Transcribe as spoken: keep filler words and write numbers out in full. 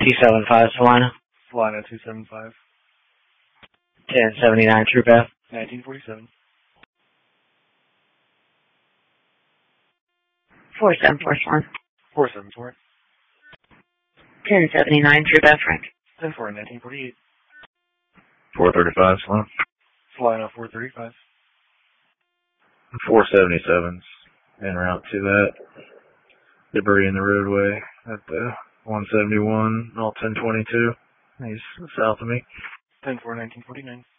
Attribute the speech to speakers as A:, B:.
A: T seven five Salina.
B: Salina two seven five.
A: ten seventy-nine True Path.
B: nineteen forty-seven.
A: four seven four Swan.
B: four seven four.
A: ten seventy-nine True Path Frank.
B: ten four nineteen forty-eight.
C: four thirty-five Salina.
B: Salina four thirty-five.
C: four seventy-sevens. En route to that. Debris in the roadway at the one seventy-one, all ten twenty-two. He's south of me.
B: ten four nineteen forty-nine.